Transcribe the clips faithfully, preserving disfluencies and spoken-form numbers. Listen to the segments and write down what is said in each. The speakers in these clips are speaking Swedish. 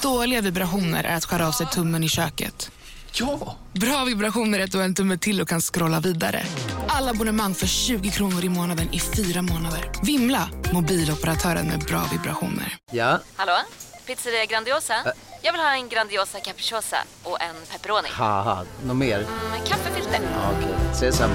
Dåliga vibrationer är att skära av sig tummen i köket. Ja! Bra vibrationer är att du har en tumme till och kan scrolla vidare. Alla abonnemang för tjugo kronor i månaden i fyra månader. Vimla, mobiloperatören med bra vibrationer. Ja? Hallå? Pizzeria Grandiosa? Ä- Jag vill ha en Grandiosa capriciosa och en pepperoni. Haha, något mer? Mm, kaffefilter. Ja, okej, ses samma.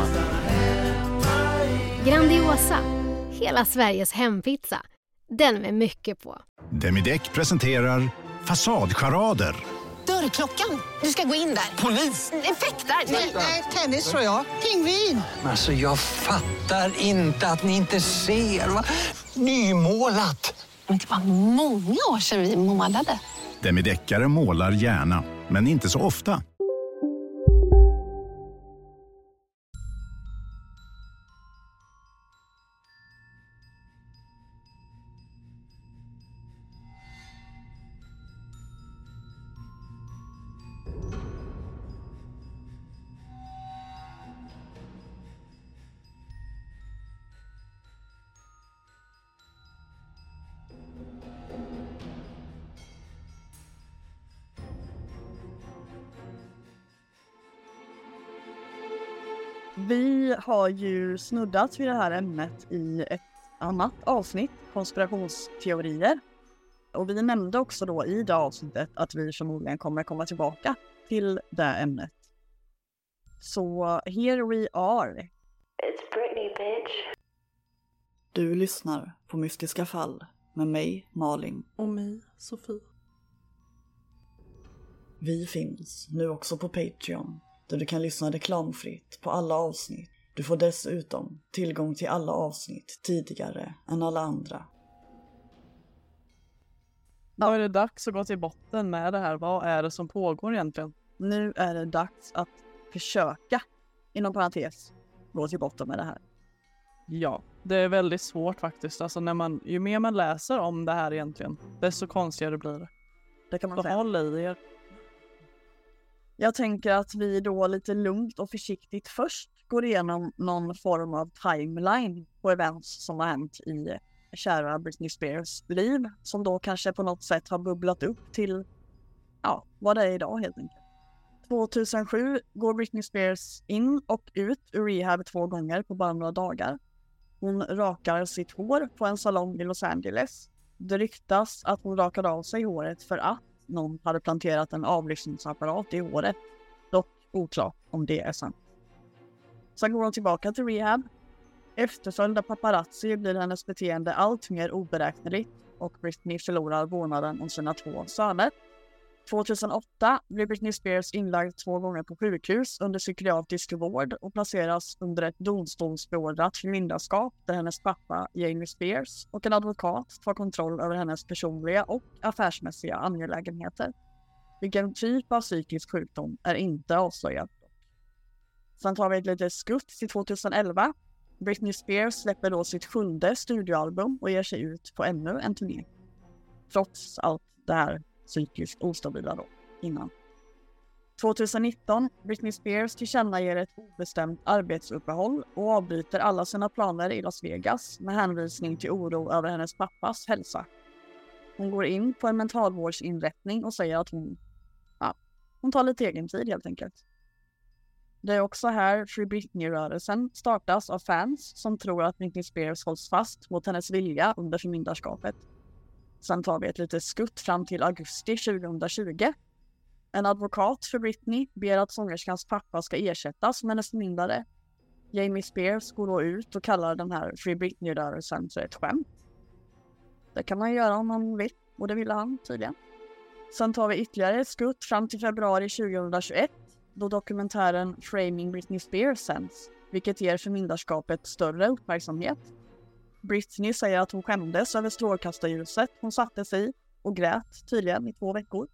Grandiosa, hela Sveriges hempizza. Den med mycket på. Demideck presenterar Fasadcharader. Dörrklockan. Du ska gå in där. Polis! Effektar. Nej, tennis tror jag. Pingvin. Alltså jag fattar inte att ni inte ser. Va? Nymålat! Men det var många år sedan vi målade. Demideckare målar gärna, men inte så ofta. Vi har ju snuddat vid det här ämnet i ett annat avsnitt, konspirationsteorier. Och vi nämnde också då i det avsnittet att vi förmodligen kommer komma tillbaka till det ämnet. Så here we are. It's Britney, bitch. Du lyssnar på Mystiska fall med mig, Malin. Och mig, Sofie. Vi finns nu också på Patreon, där du kan lyssna reklamfritt på alla avsnitt. Du får dessutom tillgång till alla avsnitt tidigare än alla andra. Då är det dags att gå till botten med det här. Vad är det som pågår egentligen? Nu är det dags att försöka, inom parentes, gå till botten med det här. Ja, det är väldigt svårt faktiskt. Alltså när man, ju mer man läser om det här egentligen, desto konstigare blir det. Det kan man Så säga. håll i er. Jag tänker att vi då lite lugnt och försiktigt först går igenom någon form av timeline på events som har hänt i kära Britney Spears liv, som då kanske på något sätt har bubblat upp till, ja, vad det är idag helt enkelt. tjugohundrasju går Britney Spears in och ut ur rehab två gånger på bara några dagar. Hon rakar sitt hår på en salong i Los Angeles. Det ryktas att hon rakade av sig håret för att någon hade planterat en avlyssningsapparat i håret. Dock oklart om det är sant. Sen går hon tillbaka till rehab. Efterföljda paparazzi blir hennes beteende allt mer oberäkneligt och Britney förlorar vårdnaden om sina två söner. tjugohundraåtta blir Britney Spears inlagd två gånger på sjukhus under psykiatrisk vård och placeras under ett domstolsbeordrat förmyndarskap där hennes pappa Jamie Spears och en advokat tar kontroll över hennes personliga och affärsmässiga angelägenheter. Vilken typ av psykisk sjukdom är inte avslöjad. Sen tar vi ett litet skutt till tjugoelva. Britney Spears släpper då sitt sjunde studioalbum och ger sig ut på ännu en turné. Trots allt det här psykiskt ostabila då, innan. tjugonitton, Britney Spears tillkännager ett obestämt arbetsuppehåll och avbryter alla sina planer i Las Vegas med hänvisning till oro över hennes pappas hälsa. Hon går in på en mentalvårdsinrättning och säger att hon, ja, hon tar lite egen tid helt enkelt. Det är också här Free Britney-rörelsen startas av fans som tror att Britney Spears hålls fast mot hennes vilja under förmyndarskapet. Sen tar vi ett litet skutt fram till augusti tjugohundratjugo. En advokat för Britney ber att sångerskans pappa ska ersättas med hennes förmyndare. Jamie Spears går då ut och kallar den här Free Britney-rörelsen för ett skämt. Det kan man göra om man vill, och det ville han tydligen. Sen tar vi ytterligare ett skutt fram till februari tjugohundratjugoett då dokumentären Framing Britney Spears sänds, vilket ger förmyndarskapet större uppmärksamhet. Britney säger att hon skämdes över strålkastarljuset hon satte sig och grät tydligen i två veckor.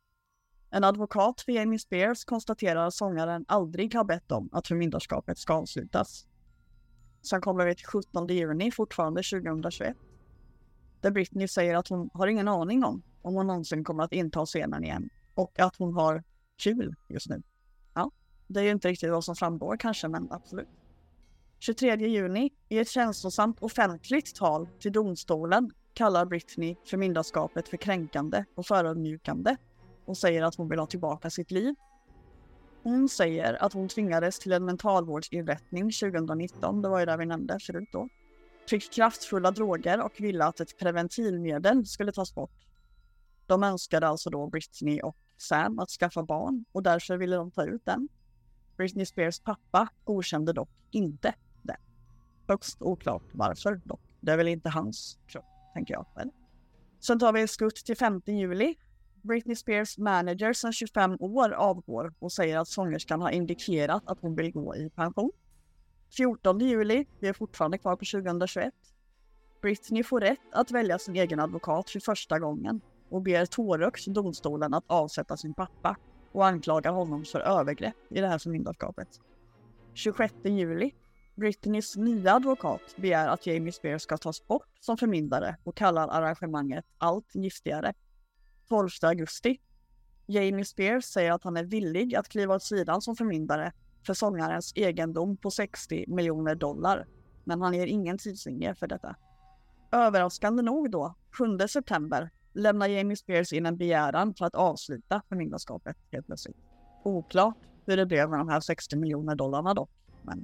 En advokat för Jamie Spears konstaterar att sångaren aldrig har bett om att förmyndarskapet ska avslutas. Sen kommer vi till sjuttonde juni fortfarande tjugohundratjugoett. Där Britney säger att hon har ingen aning om om hon någonsin kommer att inta scenen igen och att hon har kul just nu. Ja, det är ju inte riktigt vad som framgår kanske, men absolut. tjugotredje juni i ett känslosamt offentligt tal till domstolen kallar Britney förmyndarskapet för kränkande och förödmjukande och säger att hon vill ha tillbaka sitt liv. Hon säger att hon tvingades till en mentalvårdsinrättning tjugonitton, det var ju där vi nämnde förut då. Fick kraftfulla droger och ville att ett preventivmedel skulle tas bort. De önskade alltså då Britney och Sam att skaffa barn och därför ville de ta ut den. Britney Spears pappa godkände dock inte det. Högst oklart varför dock. Det är väl inte hans kropp, tänker jag. Eller? Sen tar vi en skutt till femte juli. Britney Spears manager sedan tjugofem år avgår och säger att sångerskan har indikerat att hon vill gå i pension. fjortonde juli, vi är fortfarande kvar på tjugohundratjugoett. Britney får rätt att välja sin egen advokat för första gången och ber tårögt domstolen att avsätta sin pappa och anklagar honom för övergrepp i det här förmyndarskapet. tjugosjätte juli, Britneys nya advokat begär att Jamie Spears ska tas bort som förmyndare och kallar arrangemanget allt giftigare. tolfte augusti, Jamie Spears säger att han är villig att kliva åt sidan som förmyndare för sångarens egendom på sextio miljoner dollar, men han ger ingen tidslinje för detta. Överraskande nog då, sjunde september, lämnar Jamie Spears in en begäran för att avsluta förmyndarskapet helt plötsligt. Oklart hur det blev med de här sextio miljoner dollarna dock, men...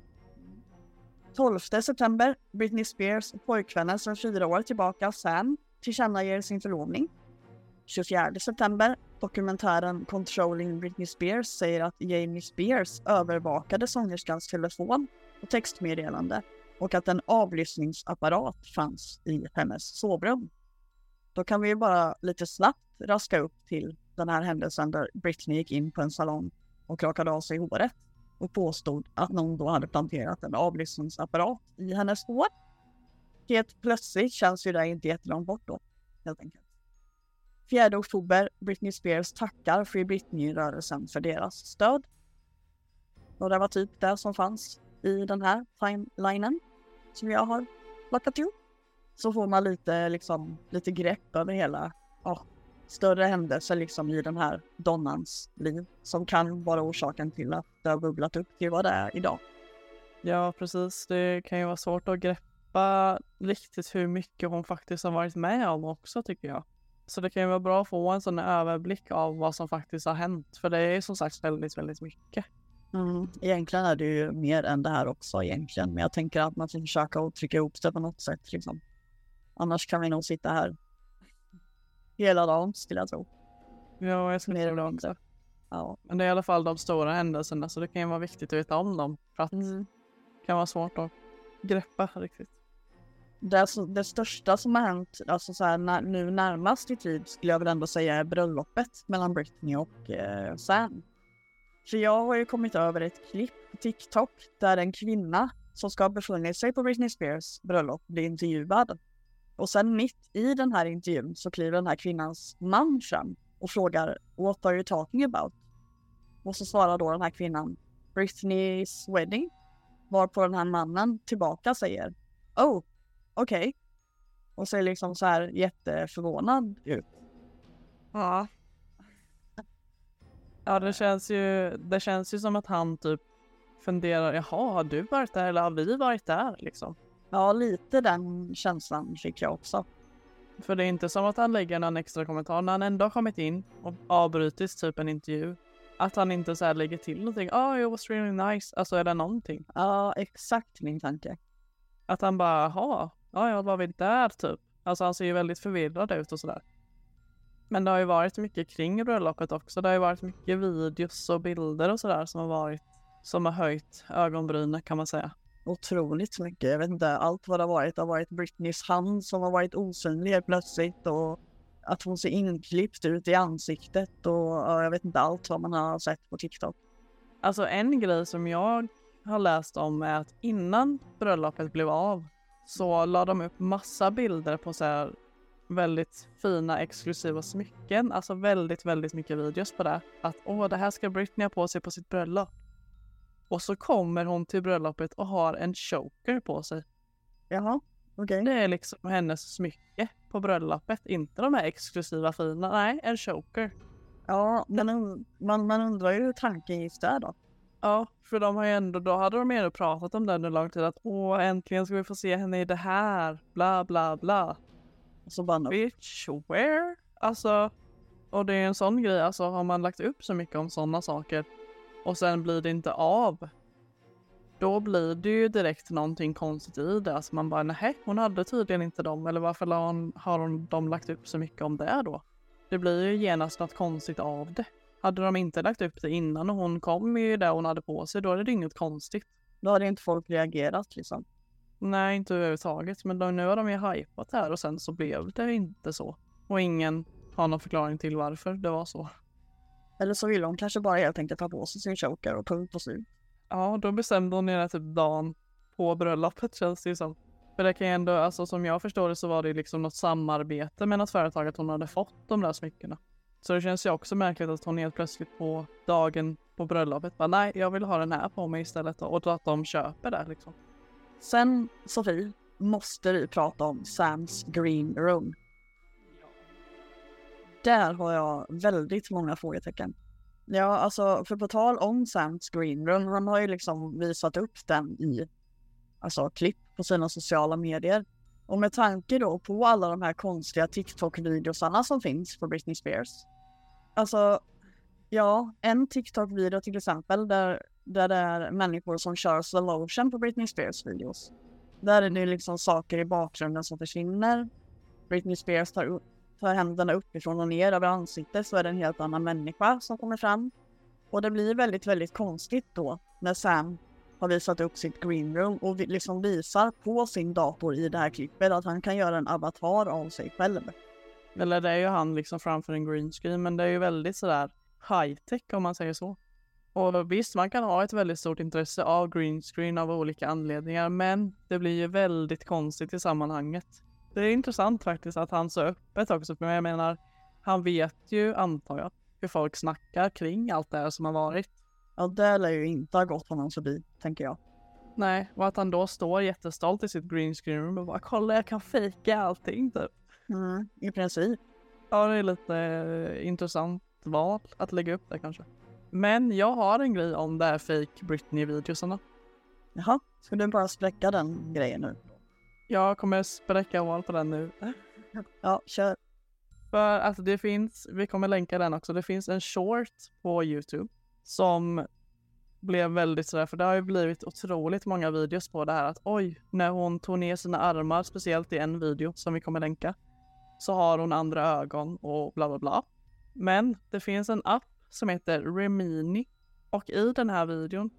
tolfte september, Britney Spears och pojkvännen sedan fyra år tillbaka, Sam, tillkännager sin förlovning. tjugofjärde september, dokumentären Controlling Britney Spears säger att Jamie Spears övervakade sångerskans telefon och textmeddelande och att en avlyssningsapparat fanns i hennes sovrum. Då kan vi ju bara lite snabbt raska upp till den här händelsen där Britney gick in på en salong och rakade av sig håret och påstod att någon då hade planterat en avlyssningsapparat i hennes hår. Helt plötsligt känns ju det inte jättelångt bort då, helt enkelt. fjärde oktober, Britney Spears tackar Free Britney-rörelsen för deras stöd. Och det var typ det som fanns i den här timelinen som jag har plockat ihop. Så får man lite, liksom, lite grepp över hela ja, större händelser liksom, i den här donnans liv som kan vara orsaken till att det har bubblat upp till vad det är idag. Ja, precis. Det kan ju vara svårt att greppa riktigt hur mycket hon faktiskt har varit med om också, tycker jag. Så det kan ju vara bra att få en sån överblick av vad som faktiskt har hänt. För det är som sagt väldigt, väldigt mycket. Mm. Egentligen är det ju mer än det här också egentligen. Men jag tänker att man får försöka att trycka ihop det på något sätt. Liksom. Annars kan vi nog sitta här hela dagen, skulle jag tro. Ja, jag skulle tro det också. Ja. Men det är i alla fall de stora händelserna. Så det kan ju vara viktigt att veta om dem. För att mm. det kan vara svårt att greppa riktigt. Det, alltså, det största som har hänt alltså så här, när, nu närmast i tid skulle jag väl ändå säga är bröllopet mellan Britney och eh, Sam. För jag har ju kommit över ett klipp på TikTok där en kvinna som ska ha befunnit sig på Britney Spears bröllop blir intervjuad. Och sen mitt i den här intervjun så kliver den här kvinnans man fram och frågar "What are you talking about?" Och så svarar då den här kvinnan "Britney's wedding", varpå den här mannen tillbaka säger "Oh, okej." Okay. Och ser liksom så här jätteförvånad ut. Ja. Ja, det känns ju det känns ju som att han typ funderar, jaha, har du varit där eller har vi varit där liksom? Ja, lite den känslan fick jag också. För det är inte som att han lägger någon extra kommentar när han ändå har kommit in och avbrytis typ en intervju. Att han inte så här lägger till någonting. Oh, it was really nice. Alltså är det någonting? Ja, exakt min tanke. Att han bara, jaha, ja, jag var vi där typ. Alltså han ser ju väldigt förvirrad ut och sådär. Men det har ju varit mycket kring bröllopet också. Det har ju varit mycket videos och bilder och sådär som har varit, som har höjt ögonbrynen kan man säga. Otroligt mycket. Jag vet inte allt vad det har varit. Det har varit Britneys hand som har varit osynlig helt plötsligt och att hon ser inklippt ut i ansiktet och ja, jag vet inte allt vad man har sett på TikTok. Alltså en grej som jag har läst om är att innan bröllopet blev av så la de upp massa bilder på så här väldigt fina exklusiva smycken. Alltså väldigt, väldigt mycket videos på det. Att åh, det här ska Britney ha på sig på sitt bröllop. Och så kommer hon till bröllopet och har en choker på sig. Jaha, okej. Okay. Det är liksom hennes smycke på bröllopet. Inte de här exklusiva fina. Nej, en choker. Ja, men man, man undrar ju hur tanken gick där då. Ja, för de har ju ändå, då hade de ändå pratat om det under lång tid. Att åh, äntligen ska vi få se henne i det här. Bla, bla, bla. Och så bara no. Bitch, where? Alltså, och det är en sån grej, alltså har man lagt upp så mycket om sådana saker och sen blir det inte av, då blir det ju direkt någonting konstigt i det. Alltså man bara, nej, hon hade tydligen inte dem. Eller varför la hon, har hon, de lagt upp så mycket om det då? Det blir ju genast något konstigt av det. Hade de inte lagt upp det innan och hon kom ju där hon hade på sig, då är det inget konstigt. Då hade inte folk reagerat liksom. Nej, inte överhuvudtaget. Men då, nu har de ju hypat här och sen så blev det inte så. Och ingen har någon förklaring till varför det var så. Eller så vill hon kanske bara helt enkelt ta på sig sin choker och punkt och slut. Ja, då bestämde hon ju typ dagen på bröllopet, känns det ju som. För det kan ju ändå, alltså som jag förstår det så var det liksom något samarbete med något företag att hon hade fått de där smyckena. Så det känns ju också märkligt att hon helt plötsligt på dagen på bröllopet bara, nej, jag vill ha den här på mig istället. Och att de köper det liksom. Sen, Sofie, måste vi prata om Sams Green Room. Där har jag väldigt många frågetecken. Ja, alltså för på tal om Sams Green Room, han har ju liksom visat upp den i alltså klipp på sina sociala medier. Och med tanke då på alla de här konstiga TikTok-videosarna som finns på Britney Spears. Alltså, ja, en TikTok-video till exempel där, där det är människor som kör slow motion på Britney Spears videos. Där är det liksom saker i bakgrunden som försvinner. Britney Spears tar upp tar händerna uppifrån och ner över ansiktet, så är det en helt annan människa som kommer fram. Och det blir väldigt, väldigt konstigt då när Sam har visat upp sitt green room och liksom visar på sin dator i det här klippet att han kan göra en avatar av sig själv. Eller det är ju han liksom framför en green screen, men det är ju väldigt sådär high-tech om man säger så. Och visst, man kan ha ett väldigt stort intresse av green screen av olika anledningar, men det blir ju väldigt konstigt i sammanhanget. Det är intressant faktiskt att han så öppet också, men jag menar, han vet ju, antar jag, hur folk snackar kring allt det här som har varit. Ja, det lär ju inte ha gått honom förbi, tänker jag. Nej, och att han då står jättestolt i sitt green screen room och bara, kolla, jag kan fejka allting typ. Mm, i princip. Ja, det är lite eh, intressant val att lägga upp det kanske. Men jag har en grej om det här fake Britney-videosarna. Jaha, ska du bara spräcka den grejen nu? Jag kommer spräcka wall på den nu. Ja, kör. För alltså det finns, vi kommer länka den också, det finns en short på YouTube som blev väldigt sådär, för det har ju blivit otroligt många videos på det här att oj, när hon tog ner sina armar, speciellt i en video som vi kommer länka, så har hon andra ögon och bla bla bla. Men det finns en app som heter Remini och i den här videon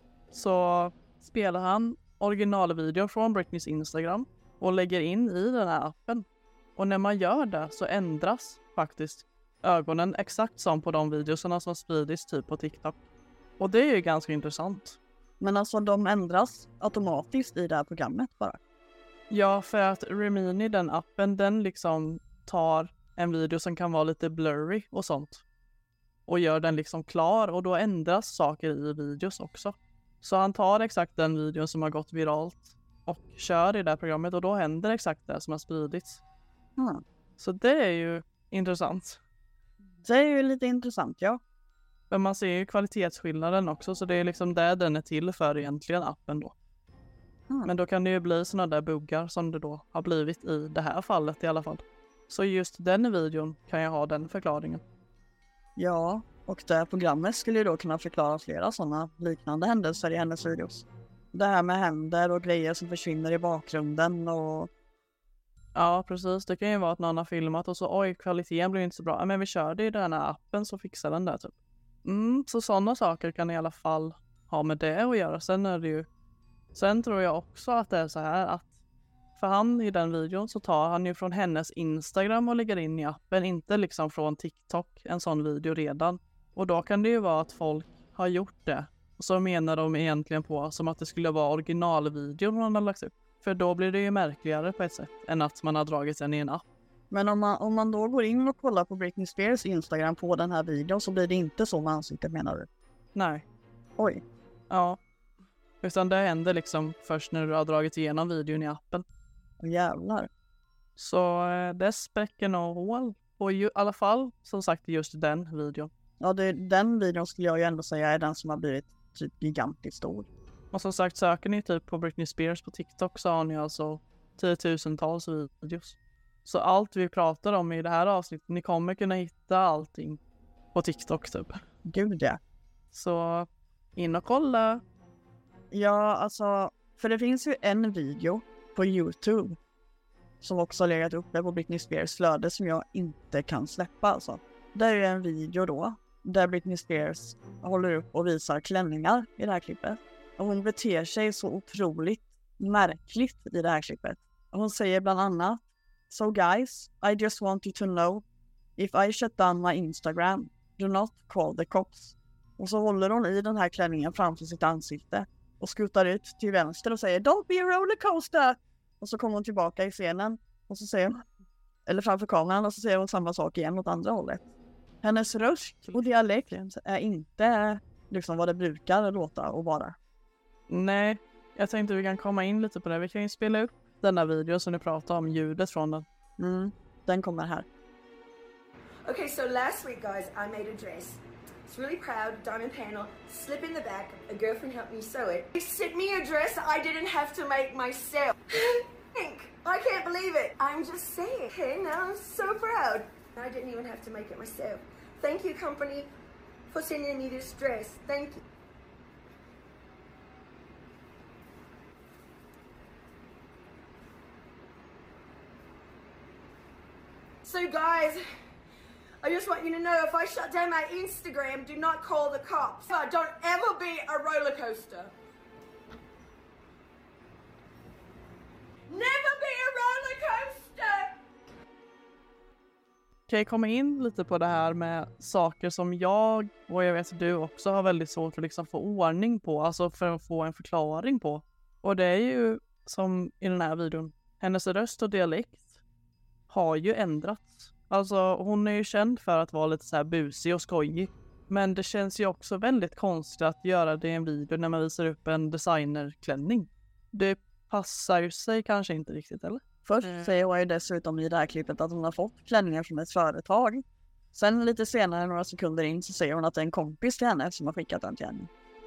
så spelar han originalvideon från Britneys Instagram och lägger in i den här appen. Och när man gör det så ändras faktiskt ögonen exakt som på de videorna som spridits typ på TikTok. Och det är ju ganska intressant. Men alltså de ändras automatiskt i det här programmet bara? Ja, för att Remini, den appen, den liksom tar en video som kan vara lite blurry och sånt. Och gör den liksom klar och då ändras saker i videos också. Så han tar exakt den videon som har gått viralt och kör i det här programmet och då händer exakt det som har spridits. Mm. Så det är ju intressant. Det är ju lite intressant, ja. Men man ser ju kvalitetsskillnaden också, så det är liksom det den är till för egentligen, appen då. Mm. Men då kan det ju bli såna där buggar som det då har blivit i det här fallet i alla fall. Så just den videon kan jag ha den förklaringen. Ja, och det här programmet skulle ju då kunna förklara flera sådana liknande händelser i hennes videos. Det här med händer och grejer som försvinner i bakgrunden och... Ja, precis. Det kan ju vara att någon har filmat och så, oj, kvaliteten blir inte så bra. Men vi kör det i den här appen så fixar den där typ. Mm, så sådana saker kan i alla fall ha med det att göra. Sen är det ju... Sen tror jag också att det är så här att för han i den videon så tar han ju från hennes Instagram och lägger in i appen, inte liksom från TikTok, en sån video redan. Och då kan det ju vara att folk har gjort det. Och så menar de egentligen på som att det skulle vara originalvideon man har lagt upp. För då blir det ju märkligare på ett sätt än att man har dragit den i en app. Men om man, om man då går in och kollar på Britney Spears Instagram på den här videon så blir det inte så med ansiktet, menar du? Nej. Oj. Ja. Utan det händer liksom först när du har dragit igenom videon i appen. Åh, jävlar. Så eh, det spräcker nog hål. Och ju, i alla fall, som sagt, just den videon. Ja, det, den videon skulle jag ju ändå säga är den som har blivit typ gigantiskt stor. Och som sagt, söker ni typ på Britney Spears på TikTok så har ni alltså tiotusentals videos. Så allt vi pratar om i det här avsnittet, ni kommer kunna hitta allting på TikTok typ. Gud ja. Så in och kolla. Ja, alltså, för det finns ju en video på YouTube som också har legat uppe på Britney Spears flöde som jag inte kan släppa alltså. Det är ju en video då där Britney Spears håller upp och visar klänningar i det här klippet. Och hon beter sig så otroligt märkligt i det här klippet. Och hon säger bland annat: So guys, I just want you to know, if I shut down my Instagram, do not call the cops. Och så håller hon i den här klänningen framför sitt ansikte och skuttar ut till vänster och säger Don't be a rollercoaster. Och så kommer hon tillbaka i scenen och så säger hon, eller framför kameran, och så säger hon samma sak igen åt andra hållet. Hennes röst och dialekt är inte liksom vad det brukar låta och vara. Nej, jag tänkte vi kan komma in lite på det. Vi kan ju spela upp den här videon som ni pratar om, ljudet från den. Mm, den kommer här. Okay, so last week guys, I made a dress. It's really proud, diamond panel, slip in the back, a girlfriend helped me sew it. They sent me a dress I didn't have to make myself. Think, I can't believe it. I'm just saying. Okay, now I'm so proud. I didn't even have to make it myself. Thank you, company, for sending me this dress. Thank you. So guys, I just want you to know, if I shut down my Instagram, do not call the cops. Don't ever be a roller coaster. Never be a roller coaster! Kan jag komma in lite på det här med saker som jag, och jag vet att du också har väldigt svårt att liksom få ordning på, alltså för att få en förklaring på. Och det är ju som i den här videon, hennes röst och dialekt har ju ändrats. Alltså hon är ju känd för att vara lite så här busig och skojig. Men det känns ju också väldigt konstigt att göra det i en video när man visar upp en designerklänning. Det passar ju sig kanske inte riktigt, eller? Först mm. säger hon ju dessutom i det här klippet att hon har fått klänningar från ett företag. Sen lite senare, några sekunder in, så säger hon att det är en kompis till henne som har skickat den till henne.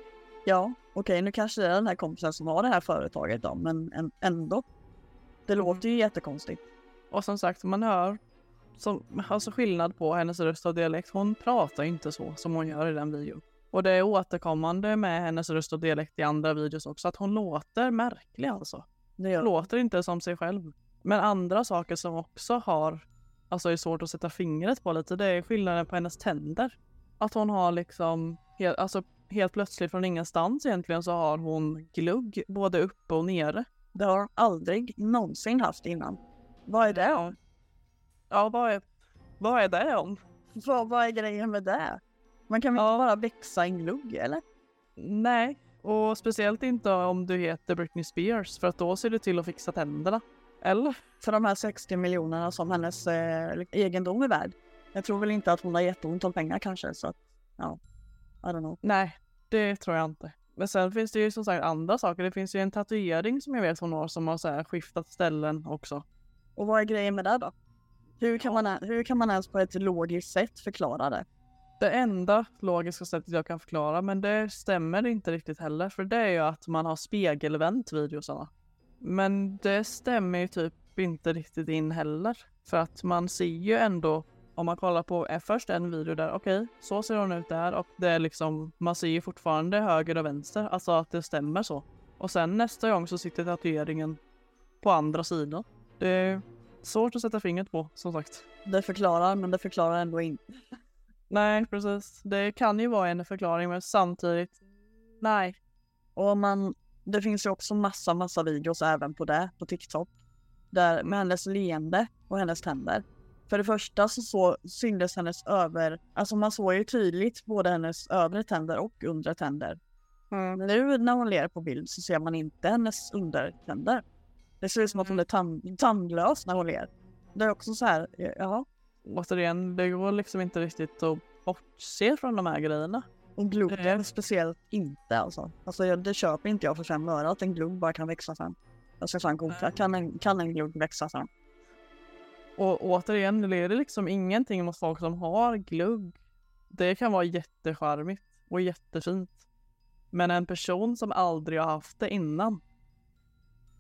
Ja, okej, okay, nu kanske det är den här kompisen som har det här företaget då, men ändå. Det mm. låter ju jättekonstigt. Och som sagt, man hör som, alltså skillnad på hennes röst och dialekt. Hon pratar inte så som hon gör i den videon. Och det är återkommande med hennes röst och dialekt i andra videos också, att hon låter märklig alltså. Det hon låter inte som sig själv. Men andra saker som också har, alltså är svårt att sätta fingret på lite, det är skillnaden på hennes tänder. Att hon har liksom, helt, alltså helt plötsligt från ingenstans egentligen så har hon glugg både uppe och nere. Det har hon aldrig någonsin haft innan. Vad är det om? Ja, vad är, vad är det om? Vad, vad är grejen med det? Man kan väl ja. inte bara växa en glugg, eller? Nej, och speciellt inte om du heter Britney Spears, för att då ser du till att fixa tänderna. Eller? För de här sextio miljonerna som hennes eh, egendom är värd. Jag tror väl inte att hon har jätteont om pengar kanske, så att, ja, I don't know. Nej, det tror jag inte. Men sen finns det ju som sagt andra saker. Det finns ju en tatuering som jag vet hon har som har så här skiftat ställen också. Och vad är grejen med det då? Hur kan man, hur kan man ens på ett logiskt sätt förklara det? Det enda logiska sättet jag kan förklara, men det stämmer inte riktigt heller. För det är ju att man har spegelvänt videosarna. Men det stämmer ju typ inte riktigt in heller. För att man ser ju ändå, om man kollar på är först en video där, okej, okay, så ser hon ut där. Och det är liksom, man ser ju fortfarande höger och vänster. Alltså att det stämmer så. Och sen nästa gång så sitter tatueringen på andra sidan. Det är svårt att sätta fingret på, som sagt. Det förklarar, men det förklarar ändå inte. Nej, precis. Det kan ju vara en förklaring, men samtidigt, nej. Och man, det finns ju också massa, massa videos även på det, på TikTok. Där med hennes leende och hennes tänder. För det första så, så syndes hennes över, alltså man såg ju tydligt både hennes övre tänder och undre tänder. Mm. Nu när hon ler på bild så ser man inte hennes undertänder. Det ser ut som att hon är tand- tandlös när hon ler. Det är också så här, ja. Återigen, det går liksom inte riktigt att bortse från de här grejerna. Och glugg är speciellt inte alltså. Alltså det köper inte jag för fem öre att en glugg bara kan växa fram. Jag ska fan googla, kan en, kan en glugg växa fram? Och återigen, det är liksom ingenting mot folk som har glugg. Det kan vara jättecharmigt och jättefint. Men en person som aldrig har haft det innan,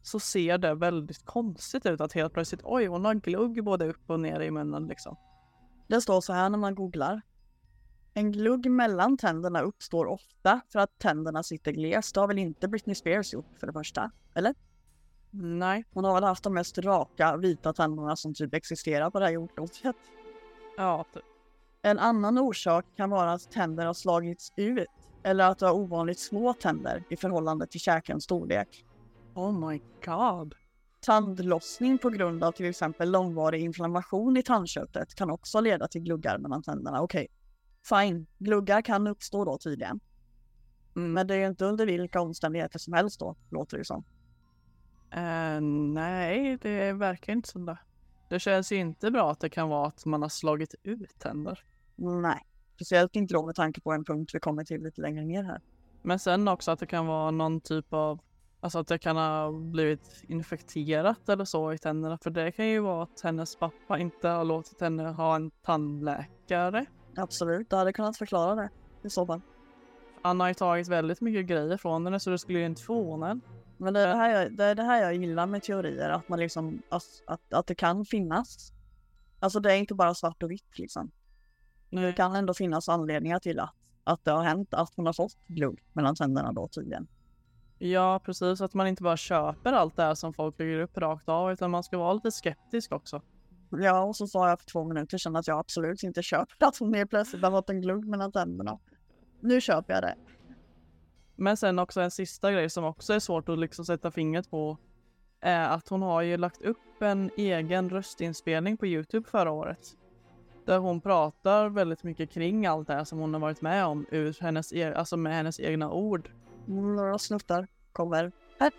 så ser det väldigt konstigt ut att helt plötsligt, oj, hon har glugg både upp och ner i munnen liksom. Det står så här när man googlar. En glugg mellan tänderna uppstår ofta för att tänderna sitter glest. Det har väl inte Britney Spears gjort för det första, eller? Nej. Hon har väl haft de mest raka, vita tänderna som typ existerar på det här jordklotet. Ja, typ. En annan orsak kan vara att tänder har slagits ut eller att du har ovanligt små tänder i förhållande till käkens storlek. Oh my god. Tandlossning på grund av till exempel långvarig inflammation i tandköttet kan också leda till gluggar mellan tänderna. Okej, okay. Fine. Gluggar kan uppstå då tydligen. Mm. Men det är ju inte under vilka omständigheter som helst då, låter det som. Uh, nej, det verkar inte som det. Det känns ju inte bra att det kan vara att man har slagit ut tänder. Nej, speciellt inte då med tanke på en punkt vi kommer till lite längre ner här. Men sen också att det kan vara någon typ av, alltså att det kan ha blivit infekterat eller så i tänderna. För det kan ju vara att hennes pappa inte har låtit henne ha en tandläkare. Absolut, det hade kunnat förklara det i så fall. Han har ju tagit väldigt mycket grejer från henne så det skulle ju inte förvåna en. Men det är det, här jag, det är det här jag gillar med teorier, att man liksom, att, att, att det kan finnas. Alltså det är inte bara svart och vitt liksom. Nej. Det kan ändå finnas anledningar till att, att det har hänt att hon har fått glugg mellan tänderna då tydligen. Ja, precis. Att man inte bara köper allt det här som folk lägger upp rakt av, utan man ska vara lite skeptisk också. Ja, och så sa jag för två minuter sedan att jag absolut inte köper att hon är plötsligt har fått en glugg mellan tänderna. Nu köper jag det. Men sen också en sista grej som också är svårt att liksom sätta fingret på är att hon har ju lagt upp en egen röstinspelning på YouTube förra året. Där hon pratar väldigt mycket kring allt det här som hon har varit med om ur hennes, e- alltså med hennes egna ord. Några snuttar kommer.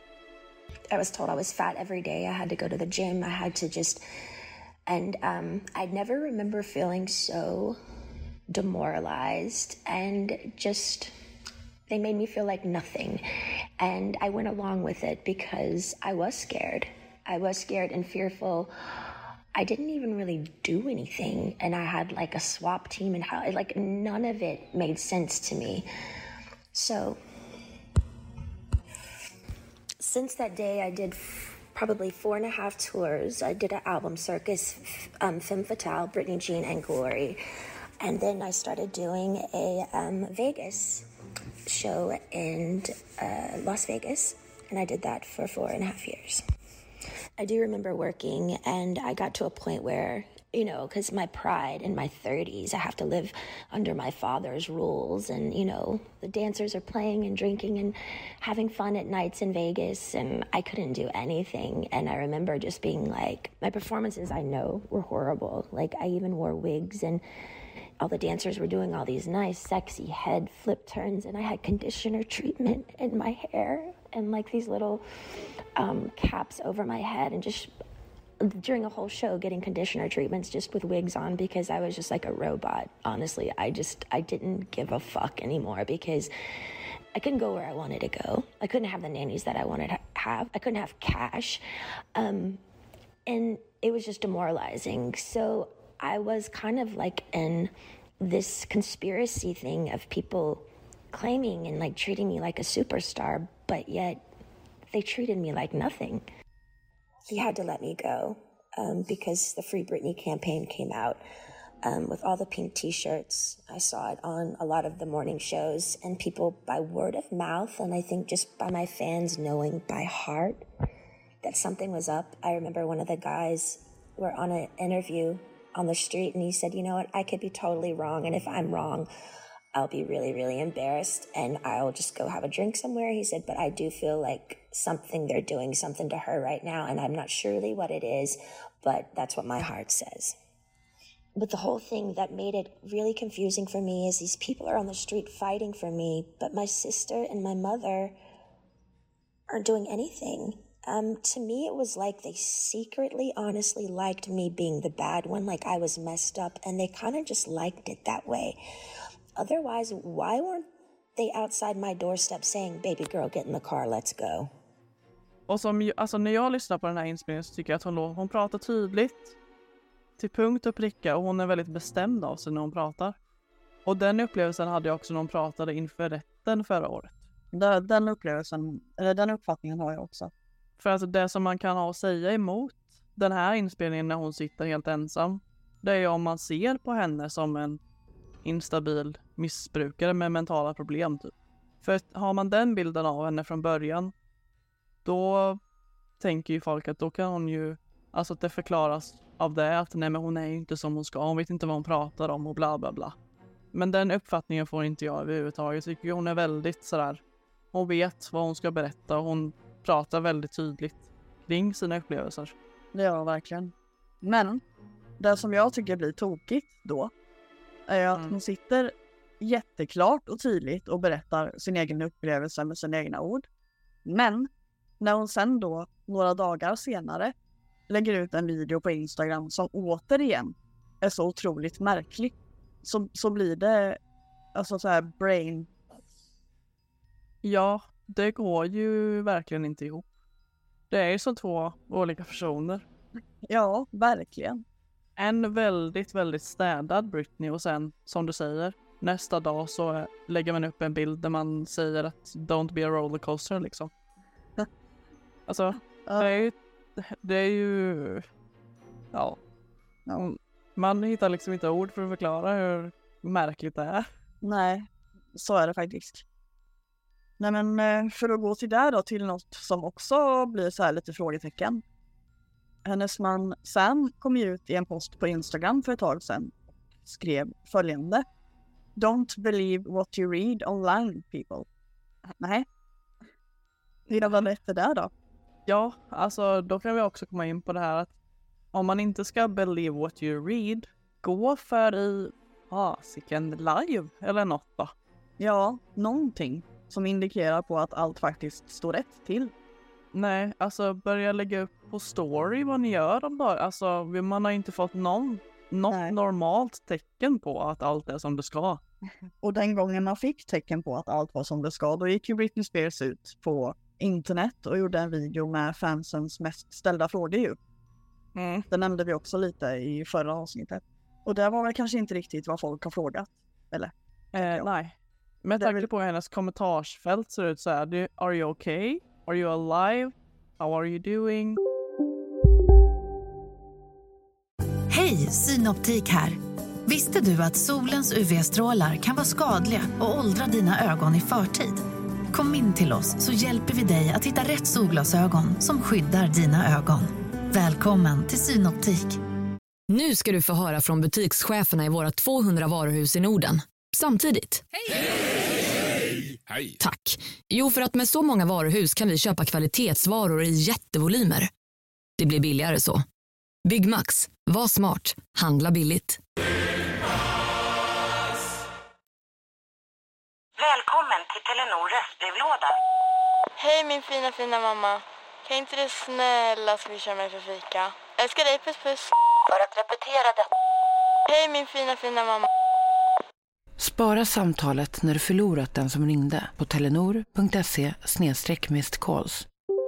I was told I was fat every day. I had to go to the gym. I had to just... And um, I never remember feeling so demoralized and just... They made me feel like nothing. And I went along with it because I was scared. I was scared and fearful. I didn't even really do anything. And I had like a swap team and how, like none of it made sense to me. So since that day, I did f- probably four and a half tours. I did an album circus, um, Femme Fatale, Britney Jean, and Glory. And then I started doing a um, Vegas show in uh, Las Vegas, and I did that for four and a half years. I do remember working, and I got to a point where, you know, because my pride in my thirties, I have to live under my father's rules, and, you know, the dancers are playing and drinking and having fun at nights in Vegas, and I couldn't do anything. And I remember just being like, my performances, I know, were horrible. Like, I even wore wigs, and all the dancers were doing all these nice, sexy head flip turns, and I had conditioner treatment in my hair and like these little um, caps over my head, and just during a whole show getting conditioner treatments just with wigs on because I was just like a robot. Honestly, I just, I didn't give a fuck anymore because I couldn't go where I wanted to go. I couldn't have the nannies that I wanted to have. I couldn't have cash. Um, and it was just demoralizing. So I was kind of like in this conspiracy thing of people claiming and like treating me like a superstar, but yet they treated me like nothing. He had to let me go um, because the Free Britney campaign came out um, with all the pink t-shirts. I saw it on a lot of the morning shows, and people by word of mouth, and I think just by my fans knowing by heart that something was up. I remember one of the guys were on an interview on the street, and he said, you know what, I could be totally wrong, and if I'm wrong, I'll be really, really embarrassed, and I'll just go have a drink somewhere. He said, but I do feel like something, they're doing something to her right now, and I'm not surely what it is, but that's what my heart says. But the whole thing that made it really confusing for me is these people are on the street fighting for me, but my sister and my mother aren't doing anything. Um, to me, it was like they secretly, honestly liked me being the bad one, like I was messed up, and they kind of just liked it that way. Otherwise, why weren't they outside my doorstep saying, baby girl, get in the car, let's go? Och som, alltså när jag lyssnar på den här inspelningen så tycker jag att hon, hon pratar tydligt till punkt och pricka, och hon är väldigt bestämd av sig när hon pratar. Och den upplevelsen hade jag också när hon pratade inför rätten förra året. Den, den upplevelsen, eller den uppfattningen har jag också. För alltså det som man kan ha att säga emot den här inspelningen när hon sitter helt ensam, det är ju om man ser på henne som en instabil missbrukare med mentala problem typ. För har man den bilden av henne från början, då tänker ju folk att då kan hon ju, alltså att det förklaras av det att nej men hon är ju inte som hon ska, hon vet inte vad hon pratar om och bla bla bla. Men den uppfattningen får inte jag överhuvudtaget. Jag tycker hon är väldigt sådär, hon vet vad hon ska berätta och hon pratar väldigt tydligt kring sina upplevelser. Det gör hon verkligen. Men det som jag tycker blir tokigt då är att mm. hon sitter jätteklart och tydligt och berättar sin egen upplevelse med sina egna ord. Men när hon sen då några dagar senare lägger ut en video på Instagram som återigen är så otroligt märklig, så, så blir det alltså så här brain. Ja, det går ju verkligen inte ihop. Det är ju som två olika personer. Ja, verkligen. En väldigt, väldigt städad Britney och sen, som du säger, nästa dag så lägger man upp en bild där man säger att don't be a rollercoaster liksom. Alltså, det är ju, det är ju ja. ja. Man hittar liksom inte ord för att förklara hur märkligt det är. Nej, så är det faktiskt. Nej men för att gå till där då, till något som också blir så här lite frågetecken. Hennes man Sam kom ju ut i en post på Instagram för ett tag sedan och skrev följande: Don't believe what you read online, people. Nej. Det var lätt det där då. Ja, alltså då kan vi också komma in på det här att om man inte ska believe what you read, gå för i fasiken live eller något då. Ja, någonting som indikerar på att allt faktiskt står rätt till. Nej, alltså börja lägga upp på story vad ni gör om dagen. Alltså man har inte fått någon, något Nej. normalt tecken på att allt är som det ska. Och den gången man fick tecken på att allt var som det ska, då gick ju Britney Spears ut på internet och gjorde en video med fansens mest ställda frågor ju. Mm. Det nämnde vi också lite i förra avsnittet. Och det var väl kanske inte riktigt vad folk har frågat, eller? Eh, nej. Med tanke på hennes kommentarsfält ser det ut så här: Are you okay? Are you alive? How are you doing? Hej, Synoptik här. Visste du att solens U V-strålar kan vara skadliga och åldra dina ögon i förtid? Kom in till oss så hjälper vi dig att hitta rätt solglasögon som skyddar dina ögon. Välkommen till Synoptik. Nu ska du få höra från butikscheferna i våra tvåhundra varuhus i Norden. Samtidigt. Hej! Hej! Hej! Tack. Jo, för att med så många varuhus kan vi köpa kvalitetsvaror i jättevolymer. Det blir billigare så. Byggmax. Var smart. Handla billigt. Välkommen till Telenor röstbrevlåda. Hej min fina fina mamma. Kan inte du snälla swisha mig för fika? Älskar dig, puss puss. För att repetera det. Hej min fina fina mamma. Spara samtalet när du förlorat den som ringde på telenor.se snedstreck missed calls.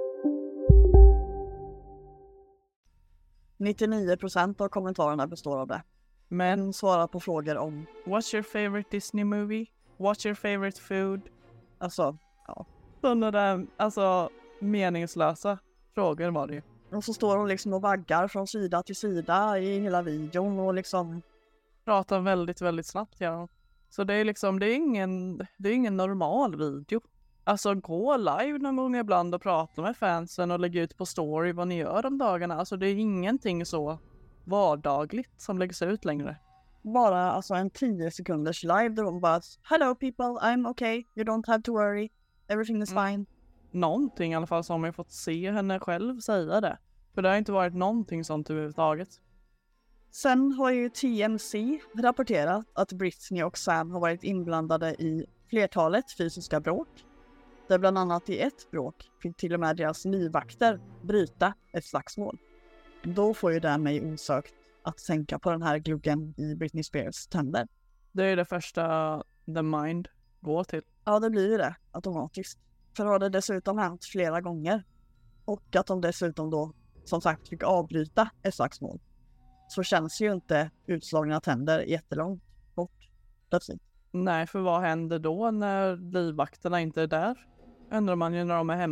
nittionio procent av kommentarerna består av det. Men svara på frågor om What's your favorite Disney movie? What's your favorite food? Alltså, ja. Sådana där, alltså meningslösa frågor var det ju. Och så står hon liksom och vaggar från sida till sida i hela videon och liksom pratar väldigt, väldigt snabbt. Ja. Så det är liksom, det är ingen, det är ingen normal video. Alltså gå live någon gång ibland och prata med fansen och lägga ut på story vad ni gör de dagarna. Alltså det är ingenting så vardagligt som läggs ut längre. Bara alltså en tio sekunders live där hon bara Hello people, I'm okay, you don't have to worry, everything is mm. fine. Någonting i alla fall som jag fått se henne själv säga det. För det har inte varit någonting sånt överhuvudtaget. Sen har ju T M C rapporterat att Britney och Sam har varit inblandade i flertalet fysiska bråk. Där bland annat i ett bråk fick till och med deras livvakter bryta ett slagsmål. Då får ju det mig osökt att tänka på den här gluggen i Britney Spears tänder. Det är det första the mind går till. Ja, det blir ju det automatiskt. För har det dessutom hänt flera gånger. Och att de dessutom då, som sagt, fick avbryta ett slagsmål. Så känns ju inte utslagna tänder jättelångt bort plötsligt. Nej, för vad händer då när livvakterna inte är där? Undrar man ju när de är hemma.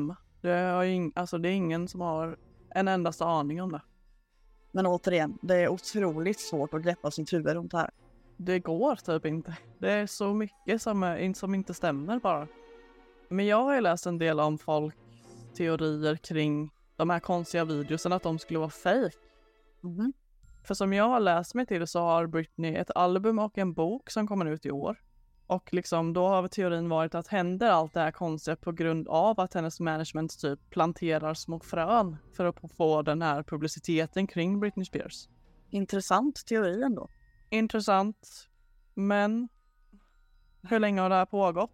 Det är, ing- alltså, det är ingen som har en endaste aning om det. Men återigen, det är otroligt svårt att greppa sitt huvud runt det här. Det går typ inte. Det är så mycket som, är, som inte stämmer bara. Men jag har ju läst en del om folk teorier kring de här konstiga videorna, att de skulle vara fake. Mm. För som jag har läst mig till så har Britney ett album och en bok som kommer ut i år. Och liksom då har teorin varit att händer allt det här konstiga på grund av att hennes management typ planterar små frön för att få den här publiciteten kring Britney Spears. Intressant teori ändå. Intressant. Men hur länge har det här pågått?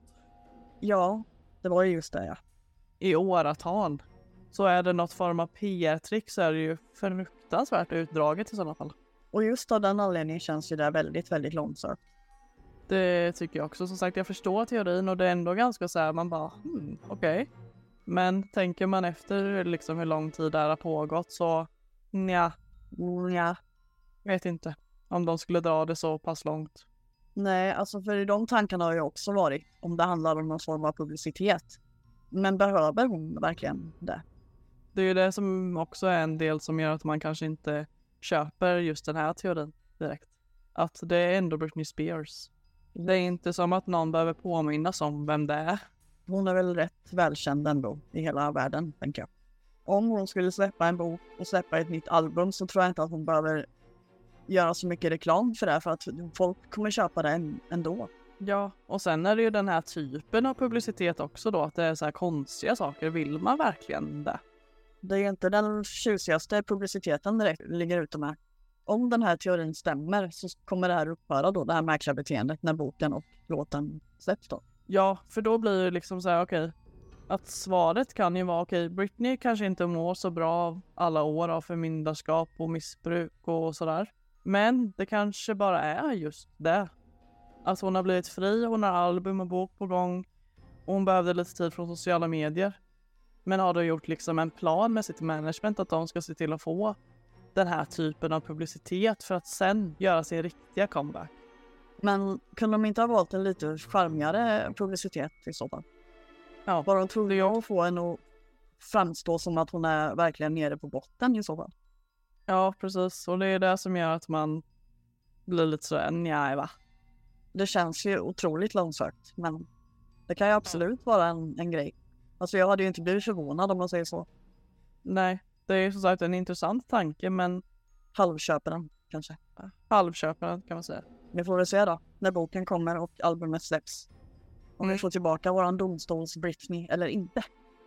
Ja, det var ju just det, ja. I åratal. Så är det något form av P R-trick så är det ju fruktansvärt utdraget i sådana fall. Och just av den anledningen känns ju det väldigt, väldigt långsökt. Det tycker jag också. Som sagt, jag förstår teorin och det är ändå ganska så här, man bara, hmm, okej. Okay. Men tänker man efter liksom hur lång tid det här har pågått så, nja, nja, vet inte om de skulle dra det så pass långt. Nej, alltså för de tankarna har ju också varit om det handlar om någon form av publicitet. Men behöver hon verkligen det? Det är ju det som också är en del som gör att man kanske inte köper just den här teorin direkt. Att det är ändå Britney Spears. Det är inte som att någon behöver påminnas om vem det är. Hon är väl rätt välkänd ändå i hela världen, tänker jag. Om hon skulle släppa en bok och släppa ett nytt album så tror jag inte att hon behöver göra så mycket reklam för det, för att folk kommer köpa det ändå. Ja, och sen är det ju den här typen av publicitet också då, att det är så här konstiga saker. Vill man verkligen det? Det är inte den tjusigaste publiciteten direkt ligger ute med. Om den här teorin stämmer så kommer det här upphöra då, det här märkliga beteendet när boken och låten släpps då. Ja, för då blir det liksom så här, okej, okay, att svaret kan ju vara okej, okay, Britney kanske inte mår så bra av alla år av förmyndarskap och missbruk och sådär. Men det kanske bara är just det. Att hon har blivit fri, hon har album och bok på gång och hon behövde lite tid från sociala medier. Men har då gjort liksom en plan med sitt management att de ska se till att få den här typen av publicitet för att sen göra sin riktiga comeback. Men kunde de inte ha valt en lite charmigare publicitet i så fall? Ja. Bara de trodde jag att få en att framstå som att hon är verkligen nere på botten i så fall. Ja, precis. Och det är det som gör att man blir lite så nej va? Det känns ju otroligt långsökt, men det kan ju absolut vara en, en grej. Alltså jag hade ju inte blivit förvånad om man säger så. Nej, det är ju som sagt en intressant tanke, men halvköper den kanske. Halvköper den kan man säga. Vi får väl se då, när boken kommer och albumet släpps. Om mm. vi får tillbaka våran domstols Britney eller inte.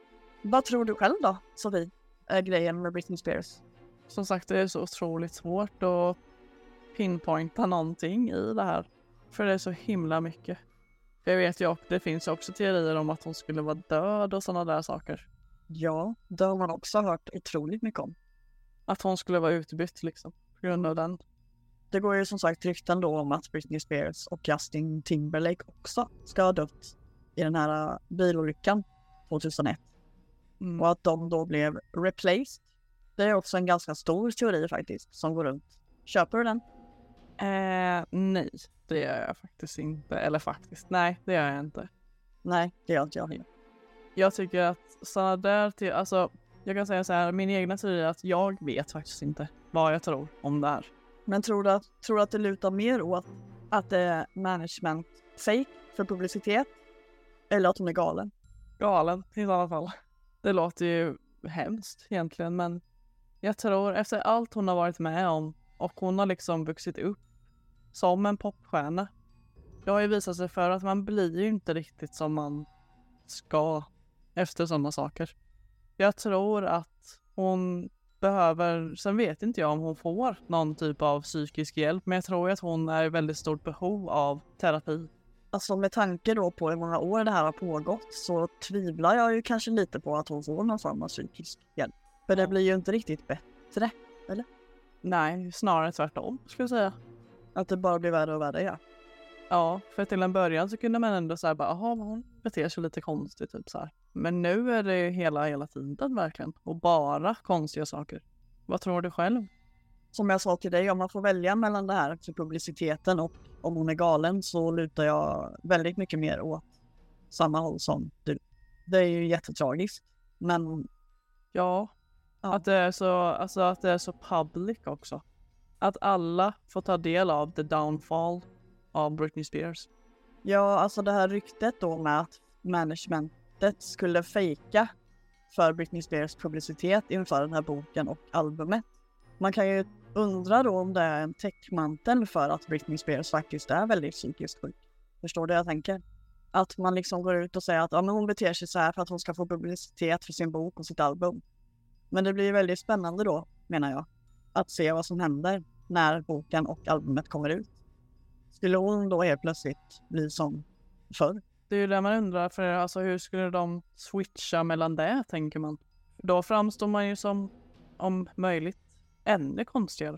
Vad tror du själv då, Sofie, är grejen med Britney Spears? Som sagt, det är så otroligt svårt att pinpointa någonting i det här. För det är så himla mycket. Jag vet ju också, det finns också teorier om att hon skulle vara död och sådana där saker. Ja, det har man också hört otroligt mycket om. Att hon skulle vara utbytt liksom, på grund av den. Det går ju som sagt rykten då om att Britney Spears och Justin Timberlake också ska ha dött i den här bilolyckan tjugohundraett. Mm. Och att de då blev replaced. Det är också en ganska stor teori faktiskt som går runt. Köper du den? Eh, nej, det gör jag faktiskt inte. Eller faktiskt, nej, det gör jag inte. Nej, det gör inte jag heller. Jag tycker att sådana där till, alltså jag kan säga så här, min egna teori är att jag vet faktiskt inte vad jag tror om det här. Men tror du att, tror du att det lutar mer åt att det är management fake för publicitet? Eller att hon är galen? Galen, i alla fall. Det låter ju hemskt egentligen, men jag tror efter allt hon har varit med om och hon har liksom vuxit upp som en popstjärna. Det har ju visat sig för att man blir ju inte riktigt som man ska efter sådana saker. Jag tror att hon behöver, sen vet inte jag om hon får någon typ av psykisk hjälp, men jag tror att hon är i väldigt stort behov av terapi. Alltså med tanke då på hur många år det här har pågått så tvivlar jag ju kanske lite på att hon får någon form av psykisk hjälp. För det blir ju inte riktigt bättre, eller? Nej, snarare tvärtom skulle jag säga. Att det bara blir värre och värre, ja. Ja, för till en början så kunde man ändå säga bara, jaha, hon beter sig lite konstigt typ så här. Men nu är det ju hela, hela tiden verkligen. Och bara konstiga saker. Vad tror du själv? Som jag sa till dig, om man får välja mellan det här för publiciteten och om hon är galen så lutar jag väldigt mycket mer åt samma håll som du. Det är ju jättetragiskt. Men ja, ja. Att, det är så, alltså att det är så public också. Att alla får ta del av the downfall av Britney Spears. Ja, alltså det här ryktet då med att managementet skulle fejka för Britney Spears publicitet inför den här boken och albumet. Man kan ju undra då om det är en täckmantel för att Britney Spears faktiskt är väldigt psykiskt sjuk. Förstår du vad jag tänker? Att man liksom går ut och säger att ja, men hon beter sig så här för att hon ska få publicitet för sin bok och sitt album. Men det blir väldigt spännande då, menar jag, att se vad som händer när boken och albumet kommer ut. Skulle hon då helt plötsligt bli som förr? Det är ju det man undrar, för alltså, hur skulle de switcha mellan det, tänker man. Då framstår man ju som, om möjligt, ännu konstigare.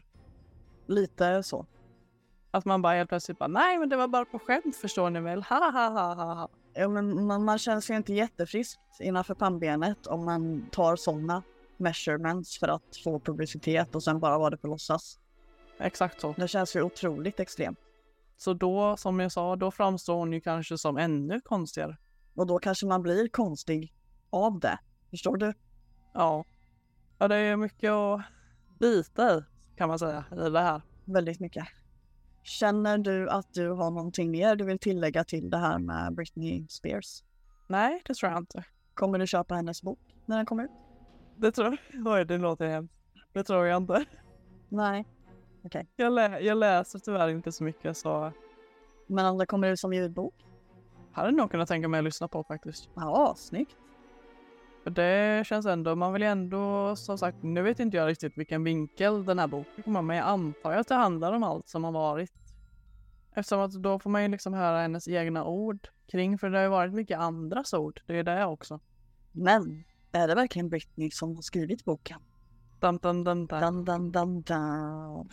Lite så. Att man bara helt plötsligt bara, nej men det var bara på skämt, förstår ni väl? Ha ha ha ha ha. Ja, men man, man känns ju inte jättefrisk innanför pannbenet om man tar sådana measurements för att få publicitet och sen bara vara det för låtsas. Exakt så. Det känns ju otroligt extremt. Så då, som jag sa, då framstår hon ju kanske som ännu konstigare. Och då kanske man blir konstig av det. Förstår du? Ja. Ja, det är mycket att bita i, kan man säga, i det här. Väldigt mycket. Känner du att du har någonting mer du vill tillägga till det här med Britney Spears? Nej, det tror jag inte. Kommer du köpa hennes bok när den kommer ut? Det tror jag. Oj, det låter hemskt. Det tror jag inte. Nej. Okej. Okay. Jag, lä- jag läser tyvärr inte så mycket, så... Men om det kommer ut som ljudbok? Hade nog kunnat tänka mig att lyssna på faktiskt. Ja, snyggt. För det känns ändå, man vill ju ändå, som sagt, nu vet inte jag riktigt vilken vinkel den här boken kommer, men jag antar att det handlar om allt som har varit. Eftersom att då får man ju liksom höra hennes egna ord kring, för det har ju varit mycket andras ord, det är det också. Men, är det verkligen Britney som har skrivit boken? Dun, dun, dun, dun. Dun, dun, dun, dun.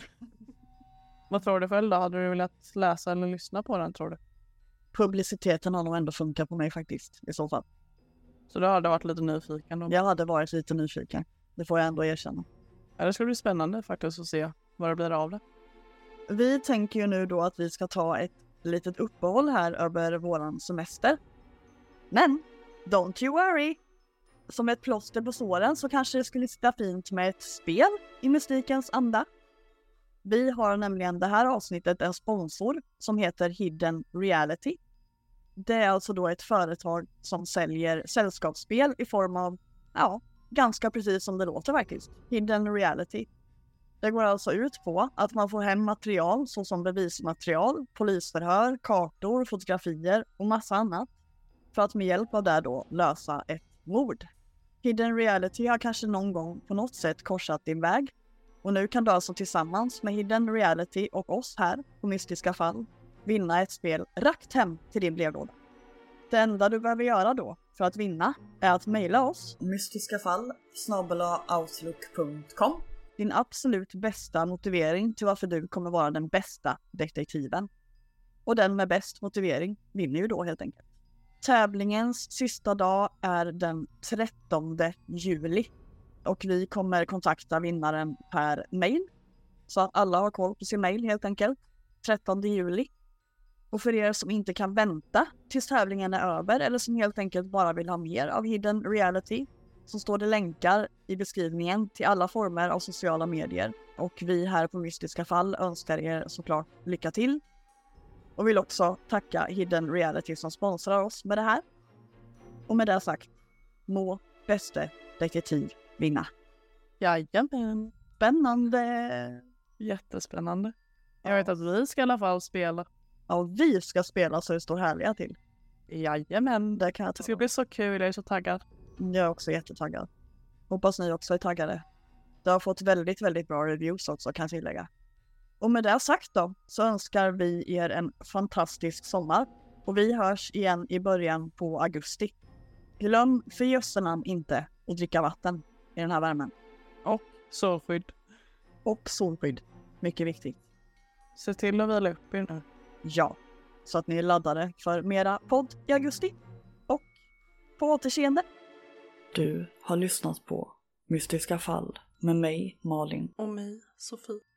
Vad tror du själv då? Hade du velat läsa eller lyssna på den, tror du? Publiciteten har nog ändå funkat på mig faktiskt, i så fall. Så du hade varit lite nyfiken då? Jag hade varit lite nyfiken. Det får jag ändå erkänna. Ja, det ska bli spännande faktiskt att se vad det blir av det. Vi tänker ju nu då att vi ska ta ett litet uppehåll här över våran semester. Men, don't you worry! Som ett plåster på såren så kanske det skulle sitta fint med ett spel i mystikens anda. Vi har nämligen det här avsnittet en sponsor som heter Hidden Reality. Det är alltså då ett företag som säljer sällskapsspel i form av, ja, ganska precis som det låter faktiskt. Hidden Reality. Det går alltså ut på att man får hem material såsom bevismaterial, polisförhör, kartor, fotografier och massa annat. För att med hjälp av det då lösa ett mord. Hidden Reality har kanske någon gång på något sätt korsat din väg. Och nu kan du alltså tillsammans med Hidden Reality och oss här på Mystiska Fall vinna ett spel rakt hem till din brevlåda. Det enda du behöver göra då för att vinna är att mejla oss mystiskafall snabel-a outlook punkt com. Din absolut bästa motivering till varför du kommer vara den bästa detektiven. Och den med bäst motivering vinner ju då helt enkelt. Tävlingens sista dag är den trettonde juli. Och vi kommer kontakta vinnaren per mail. Så att alla har koll på sin mail helt enkelt. trettonde juli. Och för er som inte kan vänta tills tävlingen är över eller som helt enkelt bara vill ha mer av Hidden Reality, så står det länkar i beskrivningen till alla former av sociala medier. Och vi här på Mystiska Fall önskar er såklart lycka till. Och vill också tacka Hidden Reality som sponsrar oss med det här. Och med det sagt, må bäste detektiv vinna. Jajamän. Spännande. Jättespännande. Jag vet att vi ska i alla fall spela. Ja, vi ska spela så det står härliga till. Jajamän. Det, kan jag ta. Det ska bli så kul, jag är så taggad. Jag är också jättetaggad. Hoppas ni också är taggade. Det har fått väldigt, väldigt bra reviews också, kan jag tillägga. Och med det sagt då, så önskar vi er en fantastisk sommar. Och vi hörs igen i början på augusti. Glöm för jösse namn inte att dricka vatten i den här värmen. Och solskydd. Och solskydd. Mycket viktigt. Se till att vila upp er nu. Ja, så att ni är laddade för mera podd i augusti. Och på återseende. Du har lyssnat på Mystiska Fall med mig, Malin. Och mig, Sofie.